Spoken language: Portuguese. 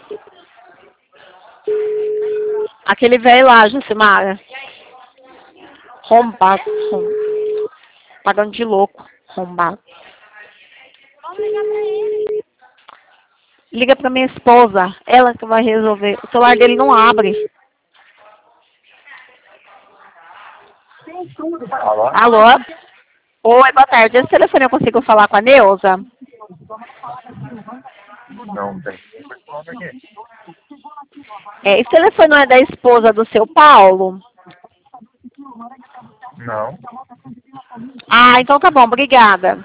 Aquele velho lá, Jucimara. Rombado. Pagando de louco. Rombado. Vamos ligar pra ele. Liga pra minha esposa. Ela que vai resolver. O celular dele não abre. Alô? Alô? Oi, boa tarde. Esse telefone eu consigo falar com a Neuza? Não tem. Aqui. Esse telefone não é da esposa do seu Paulo? Não. Ah, então tá bom. Obrigada.